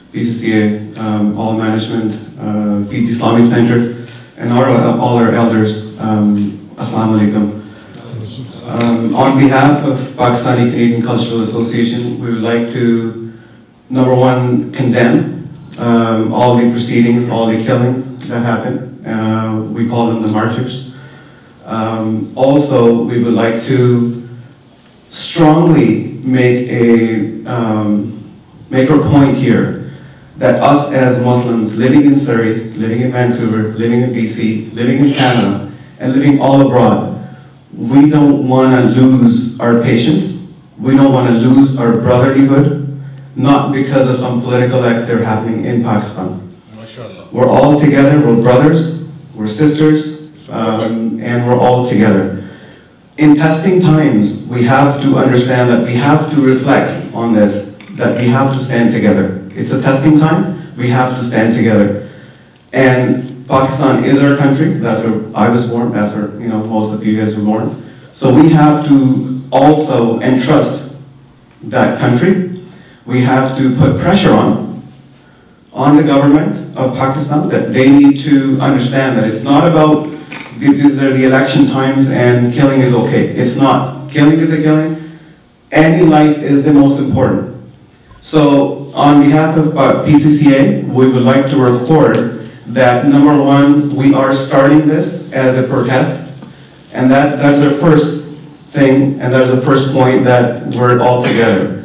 PCCA, all management, Fiji Islamic Center, and all our elders. Assalamu alaikum. On behalf of Pakistani Canadian Cultural Association, we would like to, number one, condemn all the proceedings, all the killings that happened. We call them the martyrs. Also, we would like to strongly make our point here that us as Muslims living in Surrey, living in Vancouver, living in BC, living in Canada, and living all abroad, we don't want to lose our patience. We don't want to lose our brotherlyhood, not because of some political acts that are happening in Pakistan. We're all together, we're brothers, we're sisters, and we're all together. In testing times, we have to understand that we have to reflect on this, that we have to stand together. It's a testing time, we have to stand together. And Pakistan is our country, that's where I was born, that's where most of you guys were born. So we have to also entrust that country. We have to put pressure on the government of Pakistan that they need to understand that it's not about these are the election times and killing is okay. It's not. Killing is a killing. Any life is the most important. So on behalf of PCCA, we would like to record that number one, we are starting this as a protest, and that's the first thing, and that's the first point that we're all together.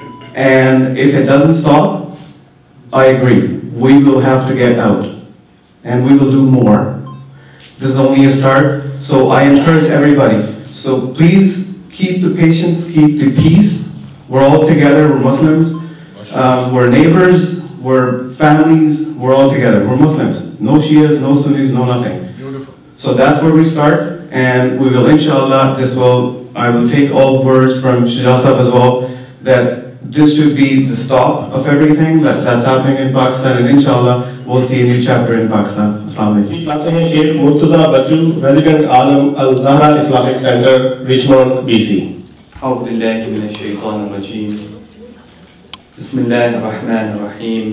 And if it doesn't stop, I agree, we will have to get out, and we will do more. This is only a start, so I encourage everybody. So please keep the patience, keep the peace. We're all together, we're Muslims, we're neighbors, we're families, we're all together. We're Muslims. No Shias, no Sunnis, no nothing. Beautiful. So that's where we start, and we will, inshallah, I will take all words from Shuja Sahib as well, that this should be the stop of everything that's happening in Pakistan, and inshallah, we'll see a new chapter in Pakistan. Assalamu alaikum. Sheikh Murtaza Baju, Resident Alam Al Zahra Islamic Center, Richmond, BC. أعوذ بالله من الشيطان الرجيم. بسم الله الرحمن الرحيم.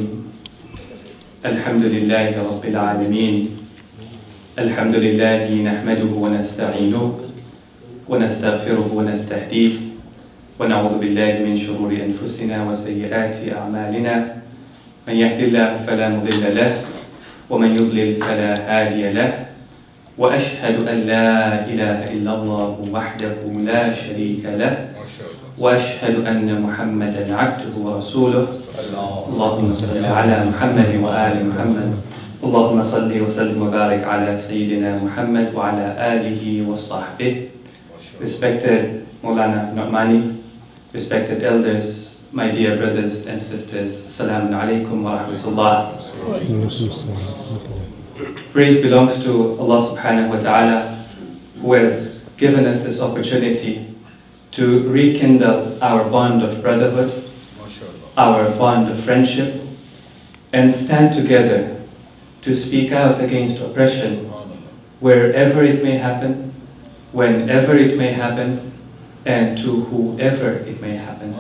الحمد لله رب العالمين. الحمد لله نحمده ونستعينه ونستغفره ونستهديه ونعوذ بالله من شرور أنفسنا وسيئات أعمالنا. من يهد الله فلا مضل له ومن يضلل فلا هادي له وأشهد أن لا إله إلا الله وحده لا شريك له وأشهد أن محمدا عبده ورسوله. اللهم صل على محمد وآل محمد. اللهم صل وسلم وبارك على سيدنا محمد وعلى آله وصحبه. Respected Maulana Nu'mani, respected elders, my dear brothers and sisters, Assalamu alaikum wa rahmatullah. Praise belongs to Allah subhanahu wa ta'ala, who has given us this opportunity to rekindle our bond of brotherhood, our bond of friendship, and stand together to speak out against oppression wherever it may happen, whenever it may happen, and to whoever it may happen.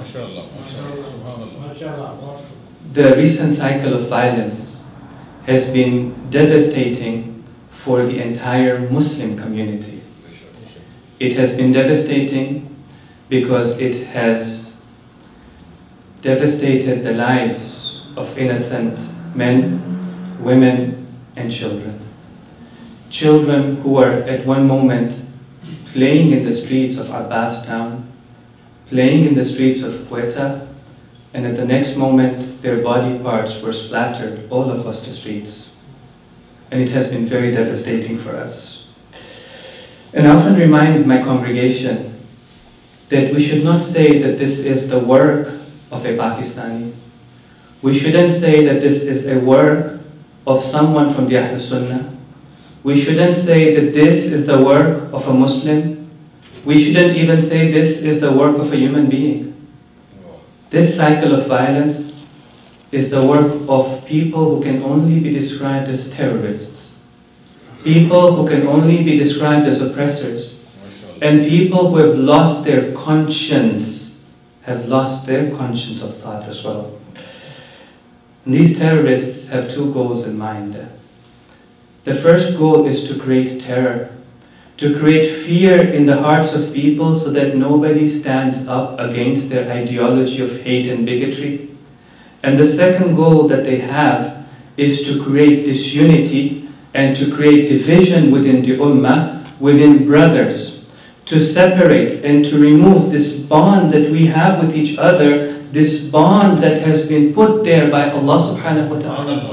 The recent cycle of violence has been devastating for the entire Muslim community. It has been devastating because it has devastated the lives of innocent men, women, and children. Children who were at one moment playing in the streets of Abbas town, playing in the streets of Quetta, and at the next moment their body parts were splattered all across the streets. And it has been very devastating for us. And I often remind my congregation that we should not say that this is the work of a Pakistani. We shouldn't say that this is a work of someone from the Ahl Sunnah. We shouldn't say that this is the work of a Muslim. We shouldn't even say this is the work of a human being. This cycle of violence is the work of people who can only be described as terrorists, people who can only be described as oppressors, and people who have lost their conscience, of thought as well. And these terrorists have two goals in mind. The first goal is to create terror, to create fear in the hearts of people so that nobody stands up against their ideology of hate and bigotry. And the second goal that they have is to create disunity and to create division within the ummah, within brothers, to separate and to remove this bond that we have with each other, this bond that has been put there by Allah subhanahu wa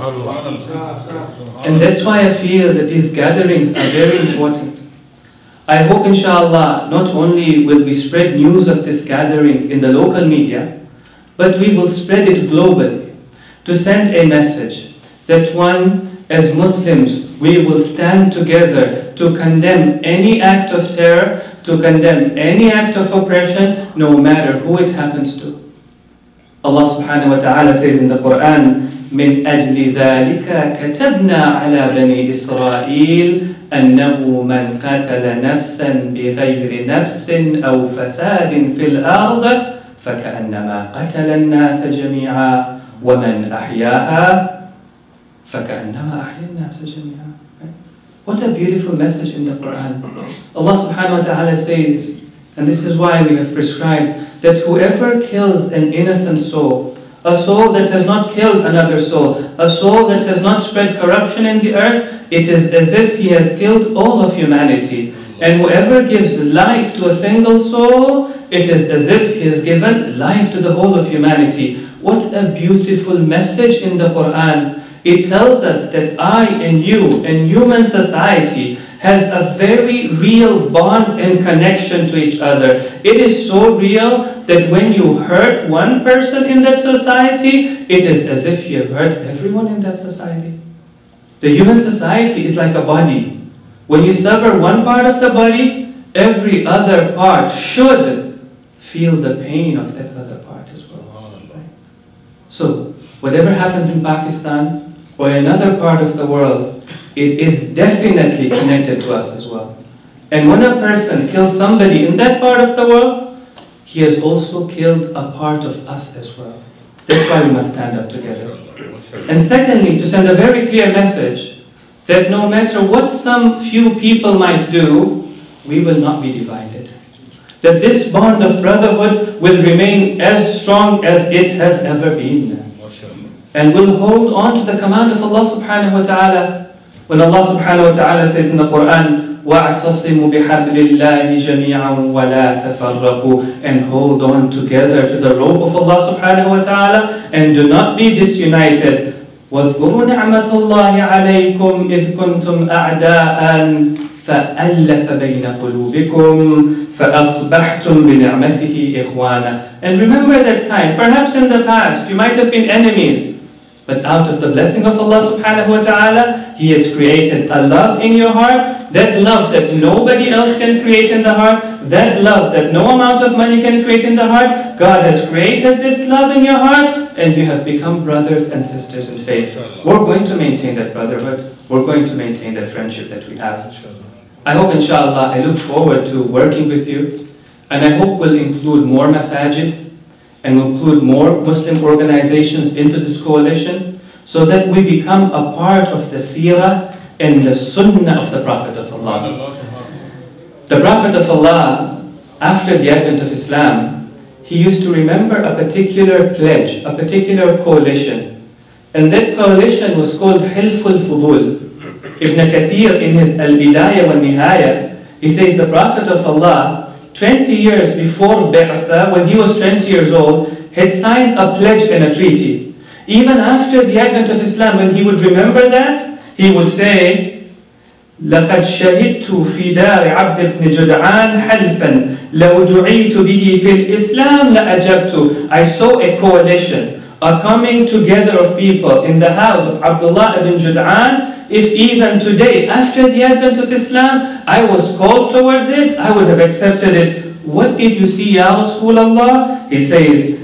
ta'ala. And that's why I feel that these gatherings are very important. I hope inshallah not only will we spread news of this gathering in the local media, but we will spread it globally to send a message that one, as Muslims, we will stand together to condemn any act of terror, to condemn any act of oppression, no matter who it happens to. Allah subhanahu wa ta'ala says in the Quran, من أجل ذلك كتبنا على بني إسرائيل أنه من قتل نفسا بغير نفس أو فساد في الأرض فكأنما قتل الناس جميعا ومن أحياها فكأنما أحيا الناس جميعا. What a beautiful message in the Quran. Allah subhanahu wa ta'ala says, and this is why we have prescribed that whoever kills an innocent soul, a soul that has not killed another soul, a soul that has not spread corruption in the earth, it is as if he has killed all of humanity. And whoever gives life to a single soul, it is as if he has given life to the whole of humanity. What a beautiful message in the Quran. It tells us that I and you and human society has a very real bond and connection to each other. It is so real that when you hurt one person in that society, it is as if you have hurt everyone in that society. The human society is like a body. When you sever one part of the body, every other part should feel the pain of that other part as well. So, whatever happens in Pakistan or another part of the world, it is definitely connected to us as well. And when a person kills somebody in that part of the world, he has also killed a part of us as well. That's why we must stand up together. And secondly, to send a very clear message that no matter what some few people might do, we will not be divided. That this bond of brotherhood will remain as strong as it has ever been. And we'll hold on to the command of Allah subhanahu wa ta'ala. When Allah subhanahu wa ta'ala says in the Quran, وَاعْتَصِمُوا بِحَبْلِ اللَّهِ جَمِيعًا وَلَا تَفَرَّقُوا, and hold on together to the rope of Allah subhanahu wa ta'ala and do not be disunited. وَاذْكُرُوا نِعْمَةَ اللَّهِ عَلَيْكُمْ إِذْ كُنْتُمْ أَعْدَاءً فَأَلَّفَ بَيْنَ قُلُوبِكُمْ فَأَصْبَحْتُمْ بِنِعْمَتِهِ إِخْوَانًا. And remember that time, perhaps in the past, you might have been enemies. But out of the blessing of Allah subhanahu wa ta'ala, He has created a love in your heart, that love that nobody else can create in the heart, that love that no amount of money can create in the heart. God has created this love in your heart, and you have become brothers and sisters in faith. We're going to maintain that brotherhood. We're going to maintain that friendship that we have. I hope, inshallah, I look forward to working with you, and I hope we'll include more masajid, and we'll include more Muslim organizations into this coalition so that we become a part of the seerah and the sunnah of the Prophet of Allah. The Prophet of Allah, after the advent of Islam, he used to remember a particular pledge, a particular coalition. And that coalition was called Hilful Fudul. Ibn Kathir in his Al-Bidayah wa Nihaya, he says the Prophet of Allah, 20 years before Bi'athah, when he was 20 years old, had signed a pledge and a treaty. Even after the advent of Islam, when he would remember that, he would say, لَقَدْ شَهِدْتُ فِي دَارِ عَبْدِ بْنِ جُدْعَانَ حَلْفًا لَوْ دُعِيتُ بِهِ فِي الْإِسْلَامِ لَأَجَبْتُ. I saw a coalition, a coming together of people in the house of Abdullah ibn Jud'an. If even today, after the advent of Islam, I was called towards it, I would have accepted it. What did you see, Ya Rasulullah? He says,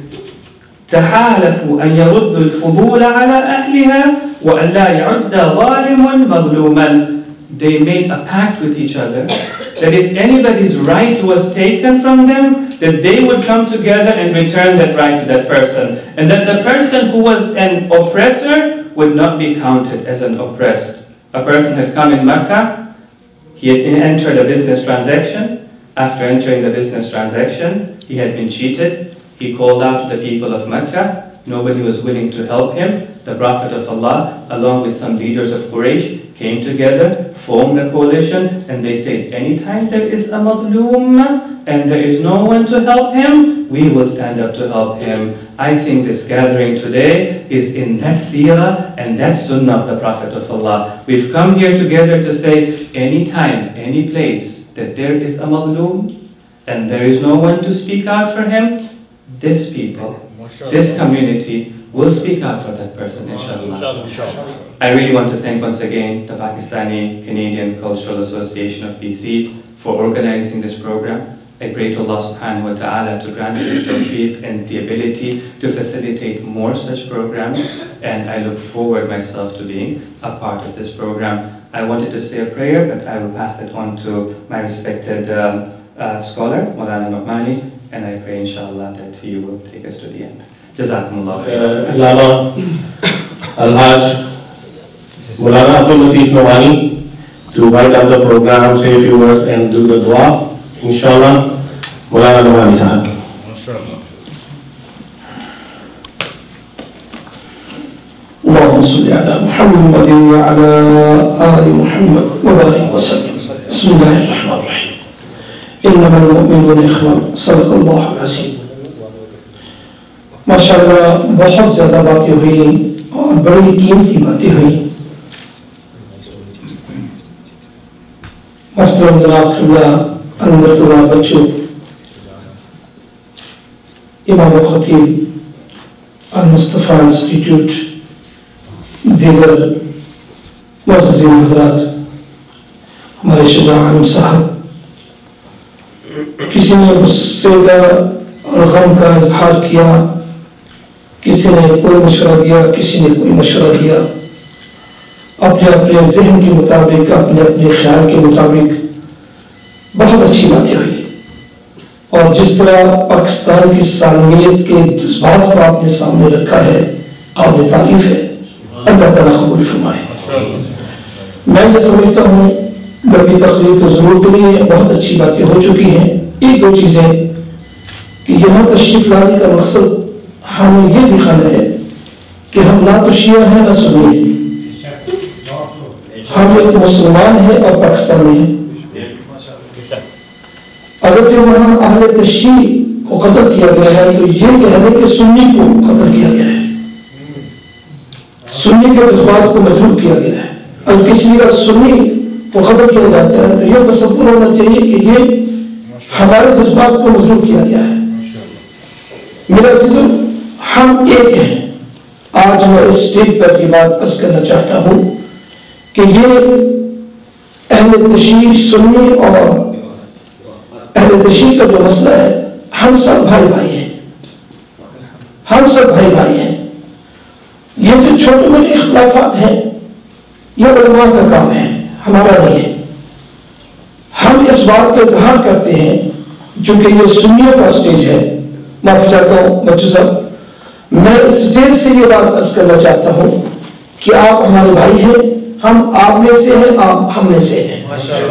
تحالفوا أن يردوا الفضول على أهلها وأن لا يعد ظالم مظلوما. they made a pact with each other that if anybody's right was taken from them, that they would come together and return that right to that person. And that the person who was an oppressor would not be counted as an oppressed. A person had come in Mecca, he had entered a business transaction. After entering the business transaction, he had been cheated. He called out to the people of Mecca. Nobody was willing to help him. The Prophet of Allah, along with some leaders of Quraysh, came together, formed a coalition, and they said, anytime there is a madloom and there is no one to help him, we will stand up to help him. I think this gathering today is in that seerah and that sunnah of the Prophet of Allah. We've come here together to say, anytime, any place that there is a madloom and there is no one to speak out for him, this people, this community will speak out for that person, inshallah. I really want to thank once again the Pakistani Canadian Cultural Association of BC for organizing this program. I pray to Allah subhanahu wa ta'ala to grant me the tawfiq and the ability to facilitate more such programs, and I look forward myself to being a part of this program. I wanted to say a prayer, but I will pass it on to my respected scholar, Maulana Nu'mani, and I pray inshallah that he will take us to the end. Jazakumullah khair. Allama Al-Hajj Maulana Abdul Latif Nu'mani to wind up the program, say a few words and do the dua. Inshallah, Maulana Nu'mani Sahab. اللهم صل على محمد وعلى آل محمد وبارك وسلم. بسم الله الرحمن الرحيم. إنما المؤمنون إخوة. صدق الله العظيم. ماشاءاللہ بہت زیادہ باتیں ہوئی اور بڑی قیمتی باتیں ہوئی. محترم جناب قبلہ المرتضیٰ بچو، امام خطیب المصطفیٰ انسٹیٹیوٹ، دیگر معززین حضرات، ہمارے شجاع عالم صاحب، کسی نے غصے کا اور غم کا اظہار کیا، کسی نے کوئی مشورہ دیا، کسی نے کوئی مشورہ دیا، اپنے اپنے ذہن کے مطابق، اپنے اپنے خیال کے مطابق بہت اچھی باتیں ہوئی. اور جس طرح پاکستان کی سالمیت کے جذبات کو آپ نے سامنے رکھا ہے، قابل تعریف ہے. اللہ تعالیٰ قبول فرمائے. میں یہ سمجھتا ہوں لمبی تقریر تو ضرورت نہیں ہے، بہت اچھی باتیں ہو چکی ہیں. ایک دو چیزیں کہ یہاں تشریف لانے کا مقصد ہمیں یہ دکھانا ہے کہ ہم نہ تو شیعہ ہیں نہ سنی ہیں، ہم ایک مسلمان ہیں اور پاکستانی ہیں. اگر جو وہاں اہل تشیع کو قتل کیا گیا ہے تو یہ کہہ دیں کہ سنی کو قتل کیا گیا ہے، سنی کے جذبات کو مجروح کیا گیا ہے. اگر کسی کا سنی کو قتل کیا جاتا ہے تو یہ تصور ہونا چاہیے کہ یہ ہمارے جذبات کو مجروح کیا گیا ہے. میرا عزیزو، ہم ایک ہیں. آج میں اس اسٹیج پر یہ بات عرض کرنا چاہتا ہوں کہ یہ اہل تشیع سنی اور اہل تشیع کا جو مسئلہ ہے، ہم سب بھائی بھائی ہیں، ہم سب بھائی بھائی ہیں. یہ جو چھوٹے موٹے اختلافات ہیں یہ علماء کا کام ہے، ہمارا نہیں ہے. ہم اس بات کا اظہار کرتے ہیں چونکہ یہ سنیوں کا اسٹیج ہے. معافی چاہتا ہوں بچوں صاحب، میں اس اسٹیج سے یہ بات عرض کرنا چاہتا ہوں کہ آپ ہمارے بھائی ہیں، ہم آپ میں سے ہیں، آپ ہم میں سے ہیں.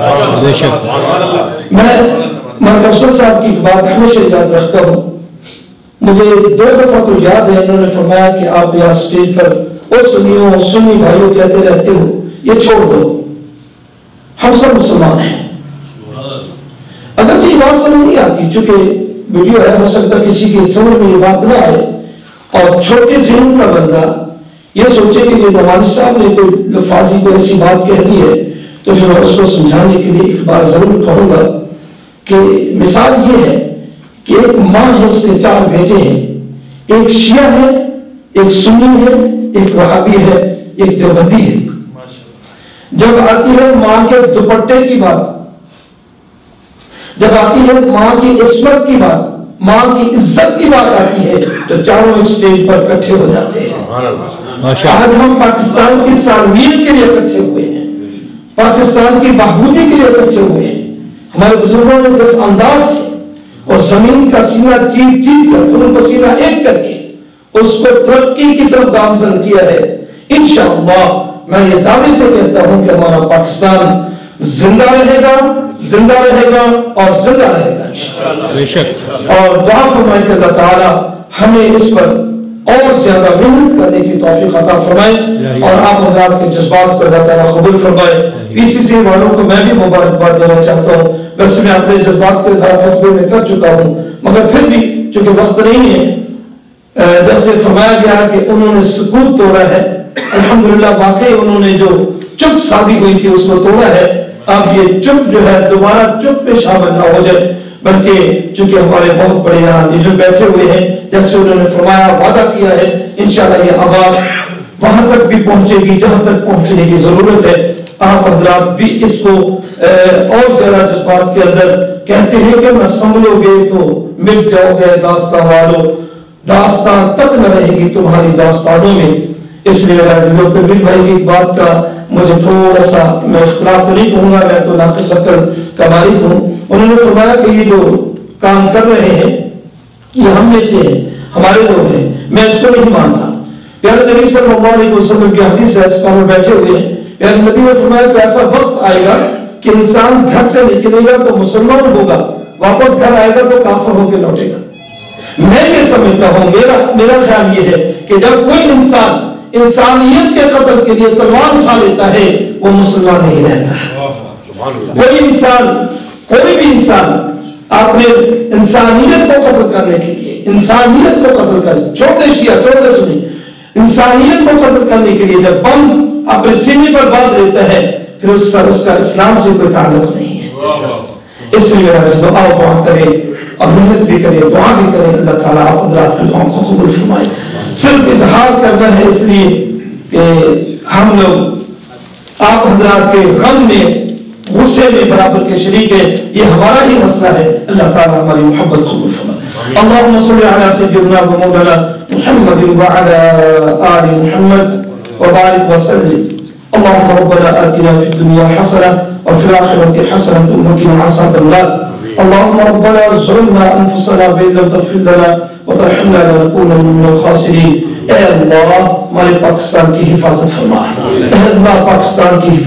میں افسر صاحب کی بات ہمیشہ یاد رکھتا ہوں. مجھے 2 دفعہ تو یاد ہے انہوں نے فرمایا کہ آپ یہاں اسٹیج پر او سنیوں سنی بھائیوں کہتے رہتے ہو، یہ چھوڑ دو، ہم سب مسلمان ہیں. اگر یہ بات سمجھ نہیں آتی، چونکہ ویڈیو ہے، ہو سکتا کسی کی سمجھ میں یہ بات نہ آئے اور چھوٹے ذہن کا بندہ یہ سوچے کہ یہ نعمانی صاحب نے کوئی لفاظی کوئی ایسی بات کہہ دی ہے، تو پھر میں اس کو سمجھانے کے لیے ایک بات ضرور کہوں گا کہ مثال یہ ہے کہ ایک ماں ہے، اس کے 4 بیٹے ہیں، ایک شیعہ ہے، ایک سنی ہے، ایک وہابی ہے، ایک دیوبندی ہے. جب آتی ہے ماں کے دوپٹے کی بات، جب آتی ہے ماں کی عصمت کی بات، ماں کی عزت کی بات آتی ہے تو چاروں ایک سٹیج پر اکٹھے ہو جاتے ہیں. آج ہم پاکستان کی سالمیت کے لیے اکٹھے ہوئے ہیں. پاکستان کی بہبودی کے لیے رکھے ہوئے ہیں. ہمارے بزرگوں نے جس انداز سے اور زمین کا سینہ چیر چیر کر خون پسینہ ایک کر کے اس کو ترقی کی طرف گامزن کیا ہے. انشاءاللہ میں یہ دعوے سے کہتا ہوں کہ ہمارا پاکستان زندہ رہے گا اور زندہ رہے گا. اور دعا فرمائے کہ اللہ تعالی ہمیں اس پر اور زیادہ محنت کرنے کی توفیق عطا فرمائے اور آپ حضرات کے جذبات کو اللہ تعالیٰ قبول فرمائے. PCC والوں کو میں بھی مبارکباد دینا چاہتا ہوں. ویسے میں اپنے جذبات کے ساتھ خطبے میں کر چکا ہوں مگر پھر بھی چونکہ وقت نہیں ہے جیسے فرمایا گیا کہ انہوں نے سکوت توڑا ہے. الحمدللہ واقعی انہوں نے جو چپ سادی ہوئی تھی اس کو توڑا ہے. اب یہ چپ جو ہے دوبارہ چپ پہ شامل نہ ہو جائے بلکہ چونکہ ہمارے بہت بڑے یہاں لیڈر بیٹھے ہوئے ہیں جیسے انہوں نے فرمایا وعدہ کیا ہے انشاءاللہ یہ آواز وہاں تک بھی پہنچے گی جہاں تک پہنچنے کی ضرورت ہے. آپ حضرات بھی اس کو اور زیادہ جذبات کے اندر کہتے ہیں کہ نہ سنبھلو گے تو مٹ جاؤ گے داستان والو, داستان تک نہ رہے گی تمہاری داستانوں میں. اس لیے تنویر بھائی کی بات کا مجھے تھوڑا سا میں اختلاف تو نہیں کہوں گا, میں تو ناقص عقل کا مالک ہوں. انہوں نے فرمایا کہ یہ جو کام کر رہے ہیں یہ ہم میں سے ہیں, ہمارے لوگ ہیں. میں اس کو نہیں مانتا. پیارے نبی صلی اللہ علیہ وسلم کی حدیث ہے, اس پر ہم بیٹھے ہوئے ہیں. پیارے نبی نے فرمایا کہ ایسا وقت آئے گا کہ انسان گھر سے نکلے گا تو مسلمان ہوگا, واپس گھر آئے گا تو کافر ہو کے لوٹے گا. میں یہ سمجھتا ہوں, میرا خیال یہ ہے کہ جب کوئی انسان انسانیت کے قتل کے لیے تلوار اٹھا لیتا ہے وہ مسلمان نہیں رہتا ہے. کوئی بھی انسان اپنے انسانیت کو قتل کرنے کے لیے انسانیت کو قتل کرنے چھوٹے سنیں انسانیت کو قتل کرنے کے لیے جب بم اپنے سینے پر باندھ لیتا ہے پھر اس کا اسلام سے کوئی تعلق نہیں ہے. اس لیے دعا کرے اور محنت بھی کرے, دعا بھی کرے. اللہ تعالیٰ آپ حضرات کی دعاؤں کو قبول فرمائے. صرف اظہار کرنا ہے اس لیے کہ ہم لوگ آپ حضرات کے غم میں غصے میں برابر کے شریک ہیں, یہ ہمارا ہی مسئلہ ہے. اللہ تعالیٰ ہماری محبت قبول فرمائے. اللهم صل على سيدنا ومولانا محمد وعلى آل محمد وبارك وسلم. اللهم ربنا آتنا في الدنيا حسنة وفي الآخرة حسنة وقنا عذاب النار. اللهم ربنا ظلمنا أنفسنا وإن لم تغفر لنا وترحمنا لنكونن من الخاسرين. اے اللہ ہمارے پاکستان کی حفاظت فرما. اے اللہ پاکستان کی